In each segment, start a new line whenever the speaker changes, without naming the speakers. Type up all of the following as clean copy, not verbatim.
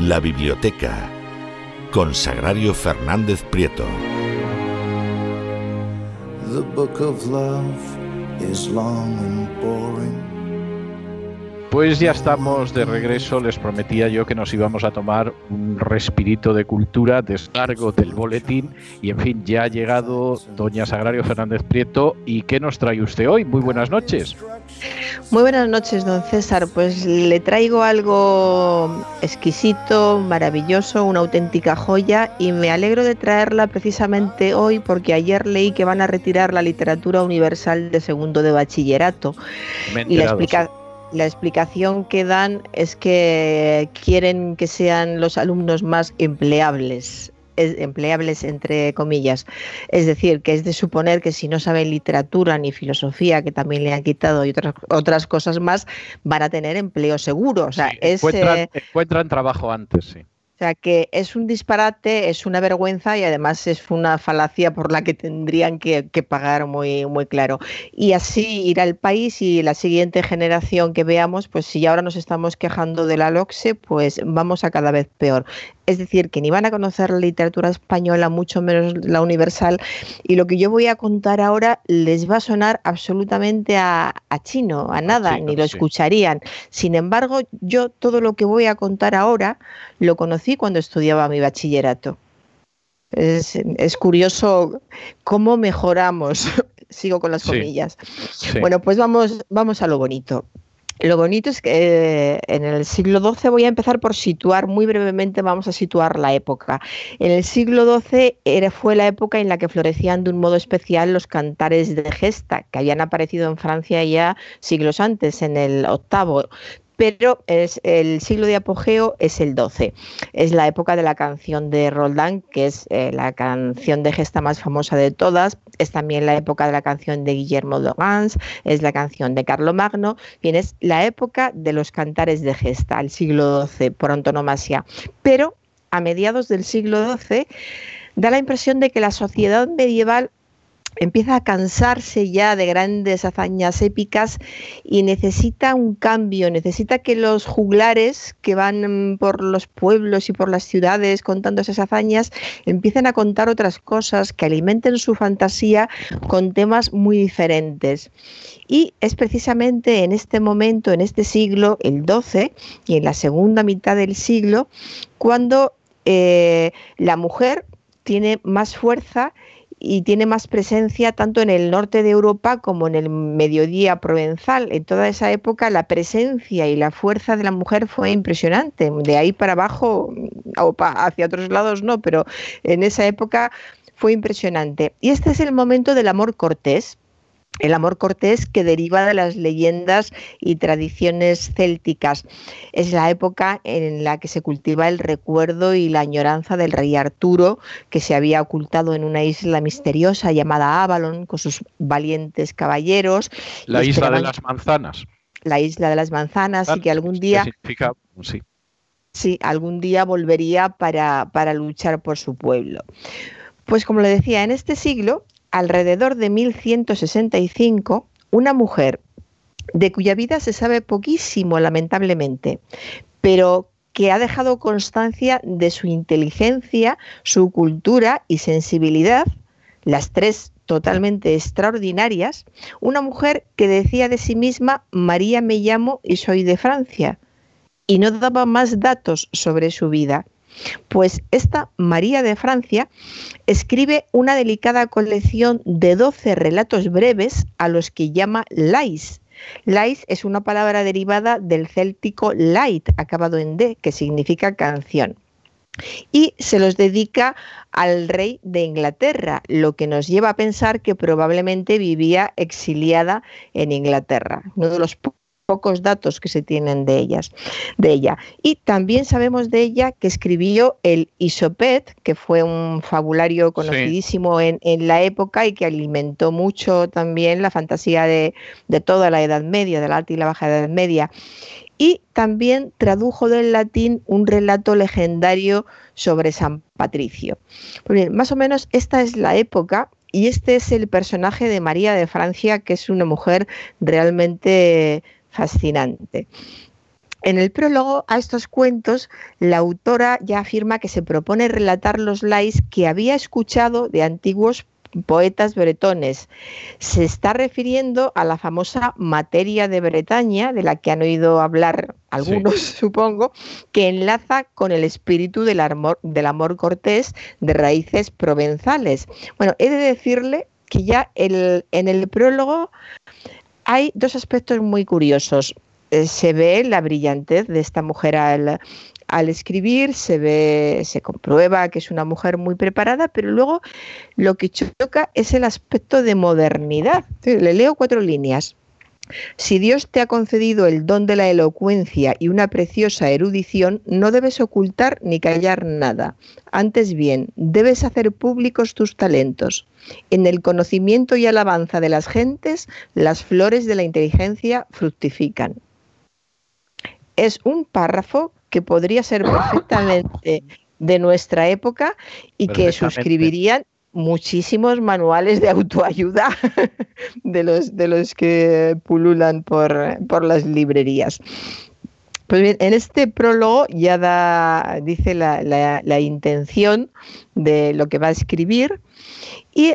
La Biblioteca, con Sagrario Fernández Prieto.
The book of love is long and boring.
Pues ya estamos de regreso. Les prometía yo que nos íbamos a tomar un respirito de cultura, descargo del boletín, y en fin, ya ha llegado doña Sagrario Fernández Prieto. ¿Y qué nos trae usted hoy? Muy buenas noches.
Muy buenas noches, don César. Pues le traigo algo exquisito, maravilloso, una auténtica joya, y me alegro de traerla precisamente hoy porque ayer leí que van a retirar la literatura universal de segundo de bachillerato. Y la explicación que dan es que quieren que sean los alumnos más empleables entre comillas, es decir, que es de suponer que si no saben literatura ni filosofía, que también le han quitado, y otras cosas más, van a tener empleo seguro. O sea,
sí, encuentran trabajo antes, sí.
O sea, que es un disparate, es una vergüenza y además es una falacia por la que tendrían que pagar muy, muy claro. Y así irá el país, y la siguiente generación que veamos, pues si ahora nos estamos quejando de la LOCSE, pues vamos a cada vez peor. Es decir, que ni van a conocer la literatura española, mucho menos la universal, y lo que yo voy a contar ahora les va a sonar absolutamente a chino, a nada, ni lo escucharían. Sin embargo, yo todo lo que voy a contar ahora lo conocí cuando estudiaba mi bachillerato. Es curioso cómo mejoramos. Sigo con las comillas. Sí. Bueno, pues vamos a lo bonito. Lo bonito es que en el siglo XII, voy a empezar por situar muy brevemente, vamos a situar la época. En el siglo XII fue la época en la que florecían de un modo especial los cantares de gesta, que habían aparecido en Francia ya siglos antes, en el VIII. Pero el siglo de apogeo es el XII. Es la época de la canción de Roldán, que es la canción de gesta más famosa de todas. Es también la época de la canción de Guillermo de Gans, es la canción de Carlomagno. Bien, es la época de los cantares de gesta, el siglo XII por antonomasia. Pero a mediados del siglo XII da la impresión de que la sociedad medieval empieza a cansarse ya de grandes hazañas épicas y necesita un cambio, necesita que los juglares que van por los pueblos y por las ciudades contando esas hazañas empiecen a contar otras cosas, que alimenten su fantasía con temas muy diferentes. Y es precisamente en este momento, en este siglo, el XII, y en la segunda mitad del siglo, cuando la mujer tiene más fuerza y tiene más presencia tanto en el norte de Europa como en el mediodía provenzal. En toda esa época la presencia y la fuerza de la mujer fue impresionante. De ahí para abajo, o hacia otros lados no, pero en esa época fue impresionante. Y este es el momento del amor cortés. El amor cortés que deriva de las leyendas y tradiciones célticas. Es la época en la que se cultiva el recuerdo y la añoranza del rey Arturo, que se había ocultado en una isla misteriosa llamada Avalon con sus valientes caballeros.
La isla de las manzanas.
La isla de las manzanas, y que algún día...
significa, sí.
Sí, algún día volvería para luchar por su pueblo. Pues como le decía, en este siglo, alrededor de 1165, una mujer de cuya vida se sabe poquísimo, lamentablemente, pero que ha dejado constancia de su inteligencia, su cultura y sensibilidad, las tres totalmente extraordinarias, una mujer que decía de sí misma: María me llamo y soy de Francia, y no daba más datos sobre su vida. Pues esta María de Francia escribe una delicada colección de 12 relatos breves a los que llama lais. Lais es una palabra derivada del céltico lait, acabado en D, que significa canción. Y se los dedica al rey de Inglaterra, lo que nos lleva a pensar que probablemente vivía exiliada en Inglaterra. Uno de los pocos datos que se tienen de ella. Y también sabemos de ella que escribió el Isopet, que fue un fabulario conocidísimo en la época y que alimentó mucho también la fantasía de toda la Edad Media, de la Alta y la Baja Edad Media. Y también tradujo del latín un relato legendario sobre San Patricio. Pues bien, más o menos esta es la época. Y este es el personaje de María de Francia, que es una mujer realmente fascinante. En el prólogo a estos cuentos, la autora ya afirma que se propone relatar los lais que había escuchado de antiguos poetas bretones. Se está refiriendo a la famosa materia de Bretaña, de la que han oído hablar algunos, sí, supongo, que enlaza con el espíritu del amor cortés de raíces provenzales. Bueno, he de decirle que ya en el prólogo hay dos aspectos muy curiosos. Se ve la brillantez de esta mujer al escribir, se comprueba que es una mujer muy preparada, pero luego lo que choca es el aspecto de modernidad. Le leo 4 líneas. Si Dios te ha concedido el don de la elocuencia y una preciosa erudición, no debes ocultar ni callar nada. Antes bien, debes hacer públicos tus talentos. En el conocimiento y alabanza de las gentes, las flores de la inteligencia fructifican. Es un párrafo que podría ser perfectamente de nuestra época y que suscribirían muchísimos manuales de autoayuda de los que pululan por las librerías. Pues bien, en este prólogo ya dice la intención de lo que va a escribir y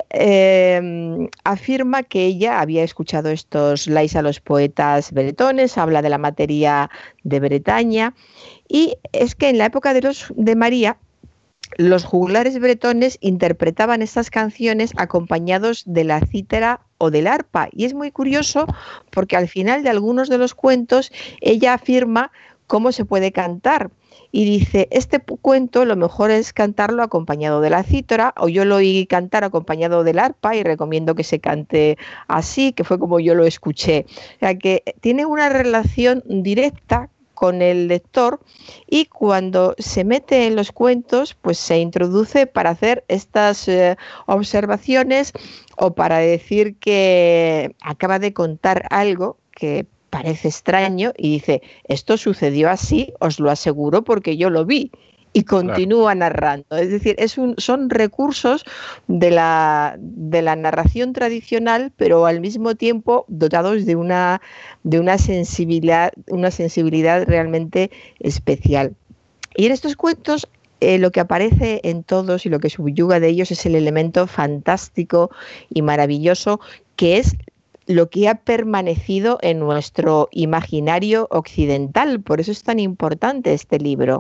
afirma que ella había escuchado estos lais a los poetas bretones, habla de la materia de Bretaña, y es que en la época de María, los juglares bretones interpretaban estas canciones acompañados de la cítara o del arpa, y es muy curioso porque al final de algunos de los cuentos ella afirma cómo se puede cantar y dice, este cuento lo mejor es cantarlo acompañado de la cítara, o yo lo oí cantar acompañado del arpa y recomiendo que se cante así, que fue como yo lo escuché. O sea que tiene una relación directa con el lector, y cuando se mete en los cuentos, pues se introduce para hacer estas observaciones o para decir que acaba de contar algo que parece extraño y dice, esto sucedió así, os lo aseguro porque yo lo vi. Y continúa narrando. Es decir, son recursos de la narración tradicional, pero al mismo tiempo dotados de una sensibilidad realmente especial. Y en estos cuentos lo que aparece en todos y lo que subyuga de ellos es el elemento fantástico y maravilloso que es lo que ha permanecido en nuestro imaginario occidental. Por eso es tan importante este libro.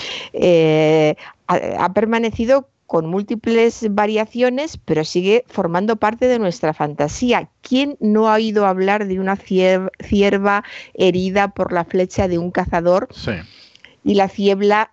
Ha permanecido con múltiples variaciones, pero sigue formando parte de nuestra fantasía. ¿Quién no ha oído hablar de una cierva herida por la flecha de un cazador? Sí. Y la cierva,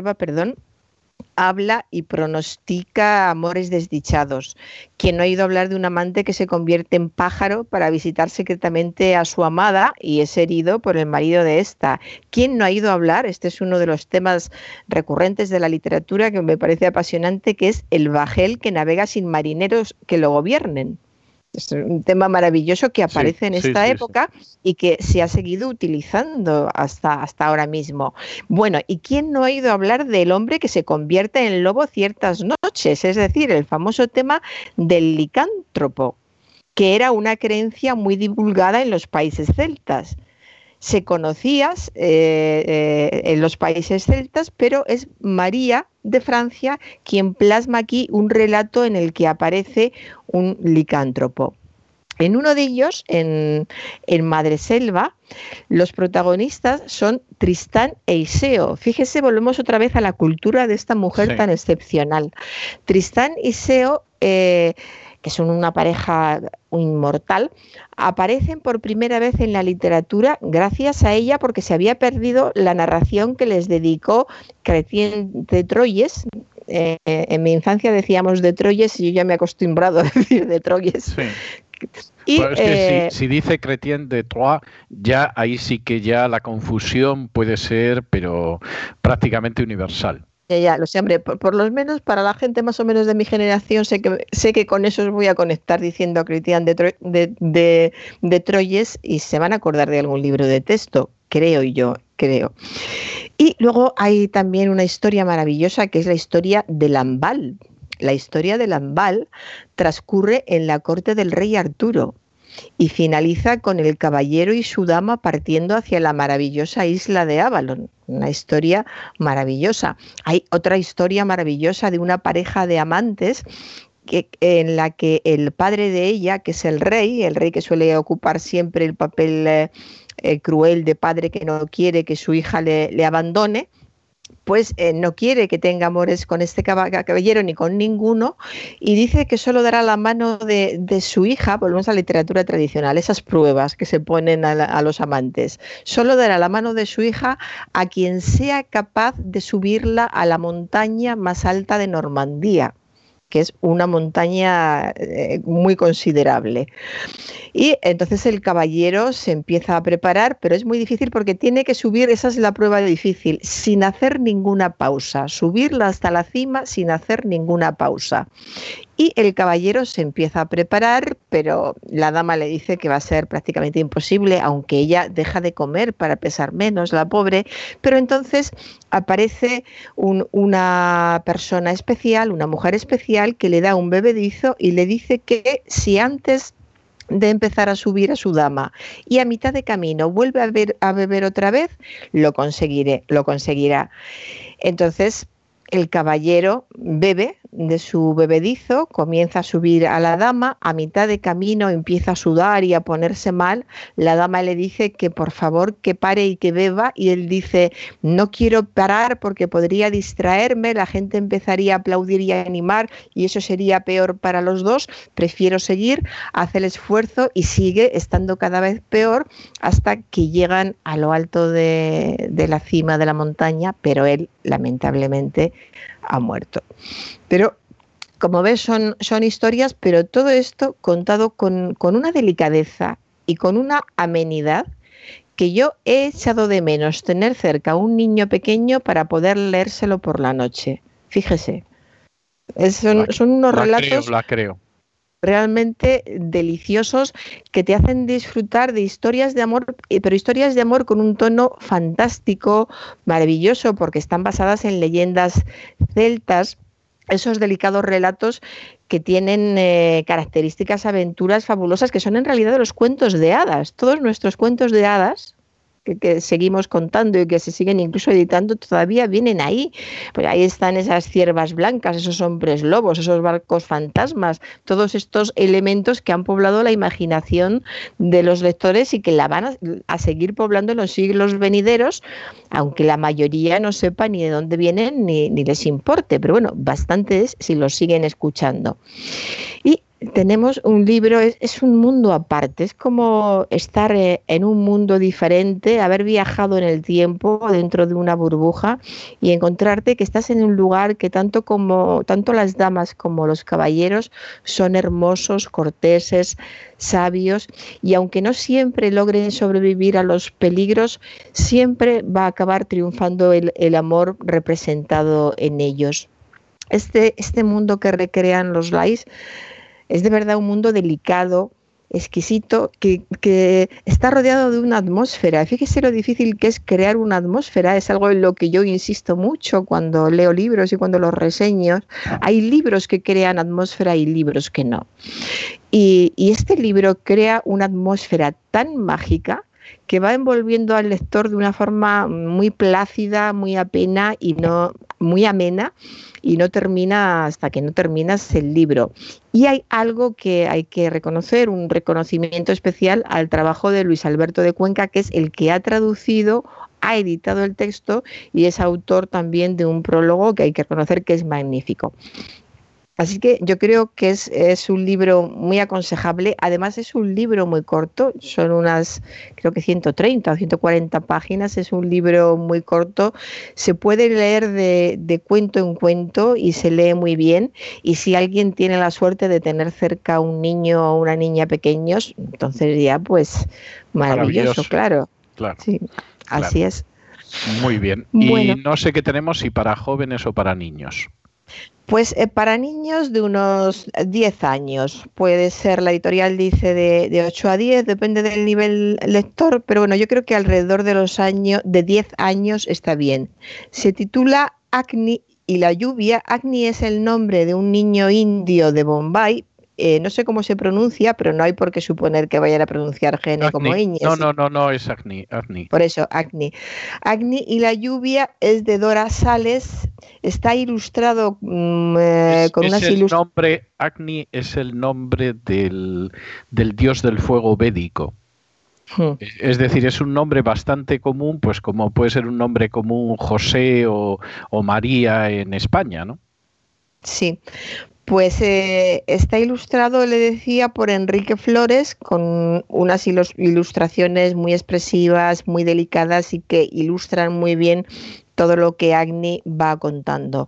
habla y pronostica amores desdichados. ¿Quién no ha oído hablar de un amante que se convierte en pájaro para visitar secretamente a su amada y es herido por el marido de esta? ¿Quién no ha oído hablar? Este es uno de los temas recurrentes de la literatura que me parece apasionante, que es el bajel que navega sin marineros que lo gobiernen. Es un tema maravilloso que aparece en esta época y que se ha seguido utilizando hasta ahora mismo. Bueno, ¿y quién no ha oído hablar del hombre que se convierte en lobo ciertas noches? Es decir, el famoso tema del licántropo, que era una creencia muy divulgada en los países celtas. Se conocía en los países celtas, pero es María de Francia quien plasma aquí un relato en el que aparece un licántropo. En uno de ellos, en Madreselva, los protagonistas son Tristán e Iseo. Fíjese, volvemos otra vez a la cultura de esta mujer tan excepcional. Tristán y Iseo, que son una pareja inmortal, aparecen por primera vez en la literatura gracias a ella, porque se había perdido la narración que les dedicó Chrétien de Troyes. En mi infancia decíamos de Troyes y yo ya me he acostumbrado a decir de Troyes. Sí.
Y, es que si dice Chrétien de Troyes, ya ahí sí que ya la confusión puede ser, pero prácticamente universal.
Ya, lo sé, hombre, por lo menos para la gente más o menos de mi generación, sé que con eso os voy a conectar diciendo Chrétien de Troyes y se van a acordar de algún libro de texto, creo. Y luego hay también una historia maravillosa que es la historia de Lamballe. La historia de Lamballe transcurre en la corte del rey Arturo. y finaliza con el caballero y su dama partiendo hacia la maravillosa isla de Avalon. Una historia maravillosa. Hay otra historia maravillosa de una pareja de amantes en la que el padre de ella, que es el rey que suele ocupar siempre el papel cruel de padre que no quiere que su hija le abandone, pues no quiere que tenga amores con este caballero ni con ninguno, y dice que solo dará la mano de su hija. Volvemos a la literatura tradicional, esas pruebas que se ponen a los amantes. Solo dará la mano de su hija a quien sea capaz de subirla a la montaña más alta de Normandía, que es una montaña muy considerable. Y entonces el caballero se empieza a preparar, pero es muy difícil porque tiene que subir, esa es la prueba difícil, sin hacer ninguna pausa, subirla hasta la cima sin hacer ninguna pausa. Y el caballero se empieza a preparar, pero la dama le dice que va a ser prácticamente imposible, aunque ella deja de comer para pesar menos, la pobre. Pero entonces aparece una persona especial, una mujer especial, que le da un bebedizo y le dice que si antes de empezar a subir a su dama y a mitad de camino vuelve a beber otra vez, lo conseguirá. Entonces el caballero bebe de su bebedizo, comienza a subir a la dama, a mitad de camino empieza a sudar y a ponerse mal. La dama le dice que por favor que pare y que beba, y él dice: no quiero parar porque podría distraerme, la gente empezaría a aplaudir y a animar y eso sería peor para los dos, prefiero seguir. Hace el esfuerzo y sigue estando cada vez peor hasta que llegan a lo alto de la cima de la montaña, pero él lamentablemente ha muerto. Pero como ves son historias, pero todo esto contado con una delicadeza y con una amenidad que yo he echado de menos tener cerca a un niño pequeño para poder leérselo por la noche. Fíjese, son unos relatos realmente deliciosos que te hacen disfrutar de historias de amor, pero historias de amor con un tono fantástico, maravilloso, porque están basadas en leyendas celtas, esos delicados relatos que tienen características, aventuras fabulosas, que son en realidad de los cuentos de hadas. Todos nuestros cuentos de hadas que seguimos contando y que se siguen incluso editando todavía vienen ahí. Pues ahí están esas ciervas blancas, esos hombres lobos, esos barcos fantasmas, todos estos elementos que han poblado la imaginación de los lectores y que la van a seguir poblando en los siglos venideros, aunque la mayoría no sepa ni de dónde vienen ni les importe, pero bueno, bastante es si los siguen escuchando. Y tenemos un libro, es un mundo aparte, es como estar en un mundo diferente, haber viajado en el tiempo dentro de una burbuja y encontrarte que estás en un lugar que tanto las damas como los caballeros son hermosos, corteses, sabios, y aunque no siempre logren sobrevivir a los peligros, siempre va a acabar triunfando el amor representado en ellos. Este mundo que recrean los Lais es de verdad un mundo delicado, exquisito, que está rodeado de una atmósfera. Fíjese lo difícil que es crear una atmósfera, es algo en lo que yo insisto mucho cuando leo libros y cuando los reseño. Hay libros que crean atmósfera y libros que no. Y este libro crea una atmósfera tan mágica que va envolviendo al lector de una forma muy plácida, muy amena y no termina hasta que no terminas el libro. Y hay algo que hay que reconocer, un reconocimiento especial al trabajo de Luis Alberto de Cuenca, que es el que ha traducido, ha editado el texto y es autor también de un prólogo que hay que reconocer que es magnífico. Así que yo creo que es un libro muy aconsejable. Además es un libro muy corto, son unas creo que 130 o 140 páginas, es un libro muy corto, se puede leer de cuento en cuento y se lee muy bien, y si alguien tiene la suerte de tener cerca a un niño o una niña pequeños, entonces ya pues maravilloso. Claro. Sí, claro. Así es.
Muy bien. Bueno. Y no sé qué tenemos, si para jóvenes o para niños.
Pues para niños de unos 10 años, puede ser, la editorial dice de 8 a 10, depende del nivel lector, pero bueno, yo creo que alrededor de 10 años está bien. Se titula Agni y la lluvia. Agni es el nombre de un niño indio de Bombay, no sé cómo se pronuncia, pero no hay por qué suponer que vayan a pronunciar Gene como ñ.
No, es Agni.
Por eso, Agni. Agni y la lluvia es de Dora Sales, está ilustrado con unas ilustraciones.
Agni es el nombre del dios del fuego védico. Es decir, es un nombre bastante común, pues como puede ser un nombre común José o María en España, ¿no?
Sí. Pues está ilustrado, le decía, por Enrique Flores, con unas ilustraciones muy expresivas, muy delicadas y que ilustran muy bien todo lo que Agni va contando.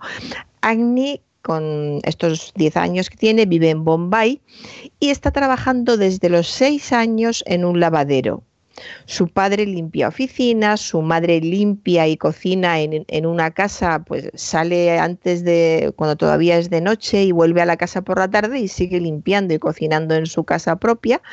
Agni, con estos 10 años que tiene, vive en Bombay y está trabajando desde los 6 años en un lavadero. Su padre limpia oficinas, su madre limpia y cocina en una casa, pues sale antes de, cuando todavía es de noche, y vuelve a la casa por la tarde y sigue limpiando y cocinando en su casa propia.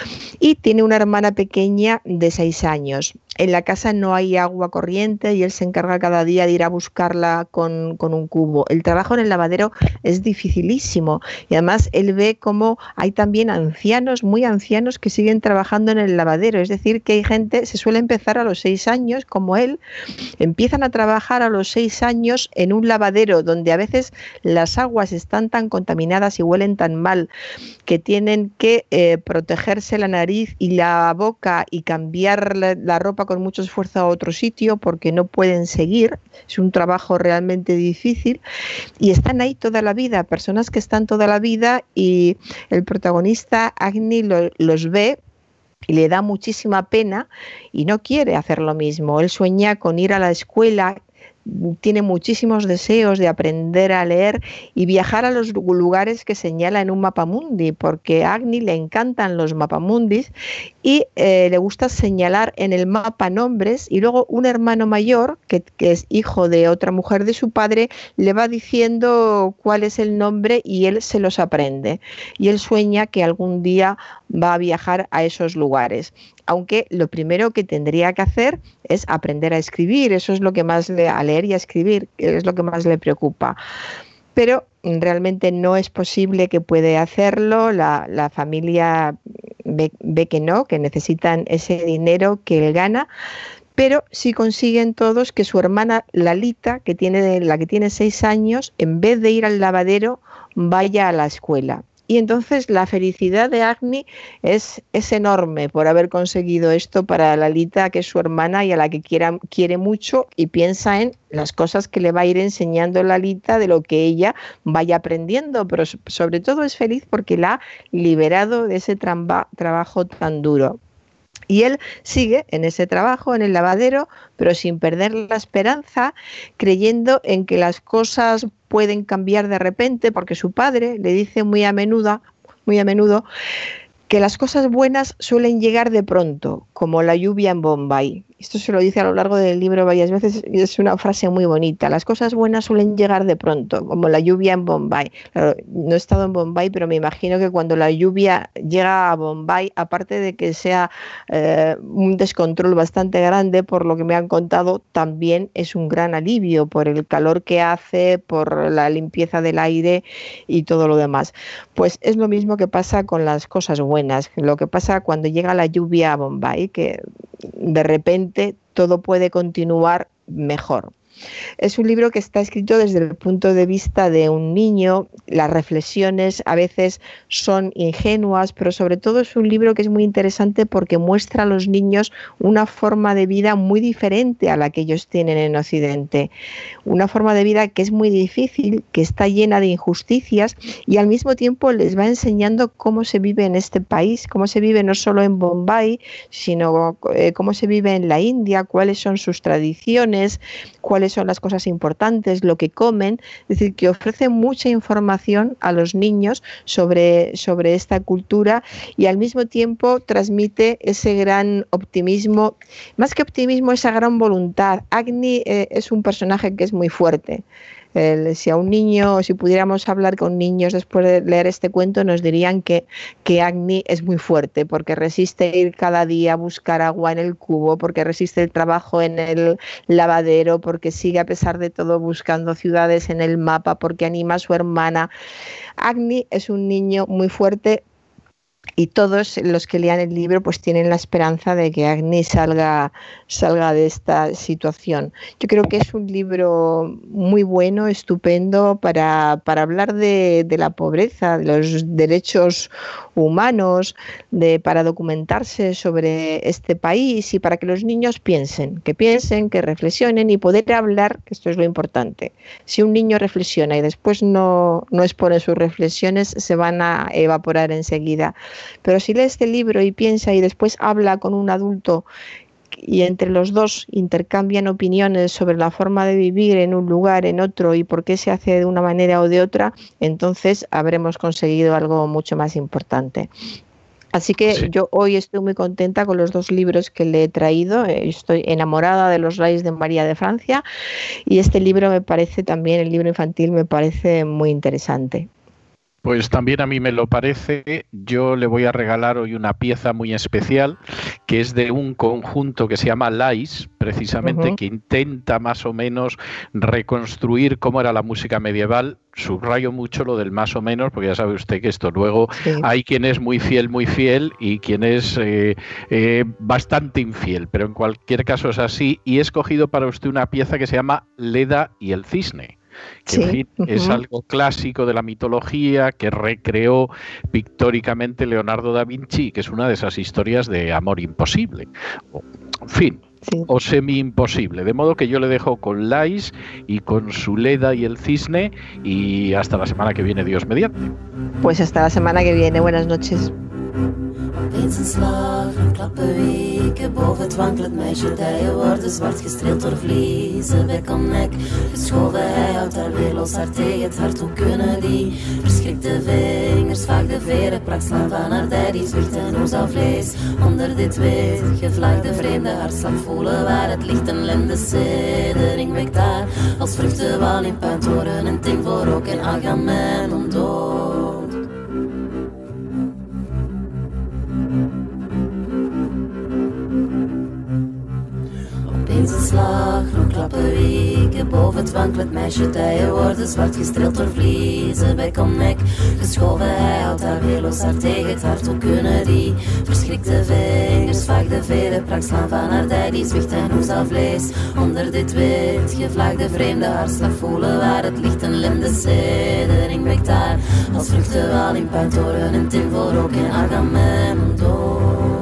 Y tiene una hermana pequeña de 6 años. En la casa no hay agua corriente y él se encarga cada día de ir a buscarla con un cubo. El trabajo en el lavadero es dificilísimo y además él ve cómo hay también ancianos, muy ancianos, que siguen trabajando en el lavadero. Es decir, que hay gente, se suele empezar a los 6 años, como él, empiezan a trabajar a los 6 años en un lavadero donde a veces las aguas están tan contaminadas y huelen tan mal que tienen que protegerse la nariz y la boca y cambiar la ropa con mucho esfuerzo a otro sitio porque no pueden seguir. Es un trabajo realmente difícil y están ahí toda la vida, personas que están toda la vida, y el protagonista Agni los ve y le da muchísima pena y no quiere hacer lo mismo. Él sueña con ir a la escuela, tiene muchísimos deseos de aprender a leer y viajar a los lugares que señala en un mapamundi, porque a Agni le encantan los mapamundis y le gusta señalar en el mapa nombres, y luego un hermano mayor, que es hijo de otra mujer de su padre, le va diciendo cuál es el nombre y él se los aprende. Y él sueña que algún día va a viajar a esos lugares. Aunque lo primero que tendría que hacer es aprender a escribir, eso es lo que más a leer y a escribir, es lo que más le preocupa. Pero realmente no es posible que pueda hacerlo, la familia ve que no, que necesitan ese dinero que él gana, pero sí consiguen todos que su hermana Lalita, la que tiene 6 años, en vez de ir al lavadero, vaya a la escuela. Y entonces la felicidad de Agni es enorme por haber conseguido esto para Lalita, que es su hermana y a la que quiere mucho, y piensa en las cosas que le va a ir enseñando Lalita de lo que ella vaya aprendiendo, pero sobre todo es feliz porque la ha liberado de ese trabajo tan duro. Y él sigue en ese trabajo, en el lavadero, pero sin perder la esperanza, creyendo en que las cosas pueden cambiar de repente, porque su padre le dice muy a menudo que las cosas buenas suelen llegar de pronto, como la lluvia en Bombay. Esto se lo dice a lo largo del libro varias veces y es una frase muy bonita. Las cosas buenas suelen llegar de pronto, como la lluvia en Bombay. Claro, no he estado en Bombay, pero me imagino que cuando la lluvia llega a Bombay, aparte de que sea un descontrol bastante grande, por lo que me han contado, también es un gran alivio por el calor que hace, por la limpieza del aire y todo lo demás. Pues es lo mismo que pasa con las cosas buenas, lo que pasa cuando llega la lluvia a Bombay, que de repente todo puede continuar mejor. Es un libro que está escrito desde el punto de vista de un niño. Las reflexiones a veces son ingenuas, pero sobre todo es un libro que es muy interesante porque muestra a los niños una forma de vida muy diferente a la que ellos tienen en Occidente. Una forma de vida que es muy difícil, que está llena de injusticias, y al mismo tiempo les va enseñando cómo se vive en este país, cómo se vive no solo en Bombay, sino cómo se vive en la India, cuáles son sus tradiciones, cuáles son las cosas importantes, lo que comen. Es decir, que ofrece mucha información a los niños sobre esta cultura, y al mismo tiempo transmite ese gran optimismo, más que optimismo, esa gran voluntad. Agni es un personaje que es muy fuerte. Si a un niño, si pudiéramos hablar con niños después de leer este cuento, nos dirían que Agni es muy fuerte, porque resiste ir cada día a buscar agua en el cubo, porque resiste el trabajo en el lavadero, porque sigue a pesar de todo buscando ciudades en el mapa, porque anima a su hermana. Agni es un niño muy fuerte, y todos los que lean el libro pues tienen la esperanza de que Agni salga de esta situación. Yo creo que es un libro muy bueno, estupendo para hablar de la pobreza, de los derechos humanos, para documentarse sobre este país y para que los niños piensen, que reflexionen y poder hablar, que esto es lo importante. Si un niño reflexiona y después no expone sus reflexiones, se van a evaporar enseguida. Pero si lee este libro y piensa y después habla con un adulto y entre los dos intercambian opiniones sobre la forma de vivir en un lugar, en otro y por qué se hace de una manera o de otra, entonces habremos conseguido algo mucho más importante. Así que sí. Yo hoy estoy muy contenta con los 2 libros que le he traído. Estoy enamorada de Los Rais de María de Francia y este libro me parece también, el libro infantil me parece muy interesante.
Pues también a mí me lo parece. Yo le voy a regalar hoy una pieza muy especial que es de un conjunto que se llama Lais, precisamente, que intenta más o menos reconstruir cómo era la música medieval. Subrayo mucho lo del más o menos, porque ya sabe usted que esto luego hay quien es muy fiel y quien es bastante infiel, pero en cualquier caso es así. Y he escogido para usted una pieza que se llama Leda y el cisne, que en fin, es algo clásico de la mitología que recreó pictóricamente Leonardo da Vinci, que es una de esas historias de amor imposible. En fin, o semi-imposible. De modo que yo le dejo con Lais y con su Leda y el cisne y hasta la semana que viene, Dios mediante.
Pues hasta la semana que viene. Buenas noches.
Opeens een slag, een klappen weken. Boven het wankelt meisje, dijen worden zwart gestreeld door vliezen. Bek om nek, geschoven, hij houdt haar weer los, haar tegen het hart. Hoe kunnen die verschrikte vingers vaak de veren prak slaan van haar daddy's wicht en hoe zou vlees onder dit wit gevlagde vreemde hartslag voelen waar het ligt. Een lende siddering wekt daar als vruchtenwal in puintoren. Een ting voor rook en Agamemnon dood. Opeens een slag, nog klappen weken. Boven het wankelt meisje, dijen worden zwart gestreeld door vliezen. Bek om nek, geschoven, hij houdt haar weer los, haar tegen het hart. Hoe kunnen die verschrikte vingers vaak de veren prak slaan van haar daddy's wicht en hoe zou vlees onder dit wit gevlagde vreemde hartslag voelen waar het ligt. Een linde siddering wekt daar als vruchtenwal in puintoren. Een tin vol rook en Agamemnon dood.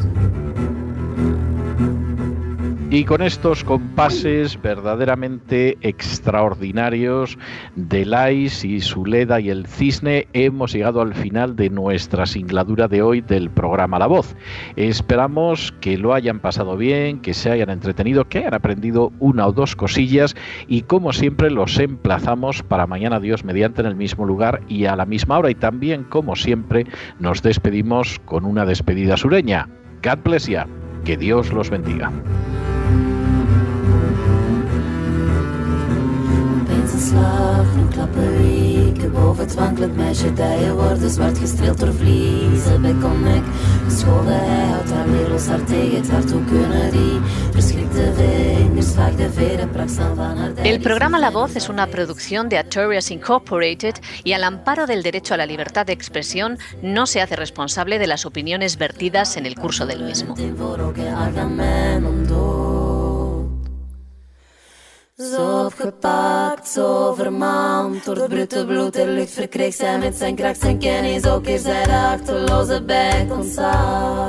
Y con estos compases verdaderamente extraordinarios de Lais y su Leda y el cisne hemos llegado al final de nuestra singladura de hoy del programa La Voz. Esperamos que lo hayan pasado bien, que se hayan entretenido, que hayan aprendido una o dos cosillas y como siempre los emplazamos para mañana, Dios mediante, en el mismo lugar y a la misma hora. Y también, como siempre, nos despedimos con una despedida sureña. God bless you. Que Dios los bendiga.
Slag, een klappen weken. Boven het wankelt meisje, dijen worden zwart gestreeld door vliezen. Bek om nek, geschoven, hij houdt haar weer los, haar tegen het hart. Hoe kunnen die verschrikte vingers vaak de veren prak staan van haar.
El programa La Voz es una producción de Artorias Incorporated y al amparo del derecho a la libertad de expresión no se hace responsable de las opiniones vertidas en el curso del mismo.
Zo opgepakt, zo vermaand door het brute bloed der lucht verkreeg zij met zijn kracht zijn kennis ook keer zij de achterloze bek ontzag.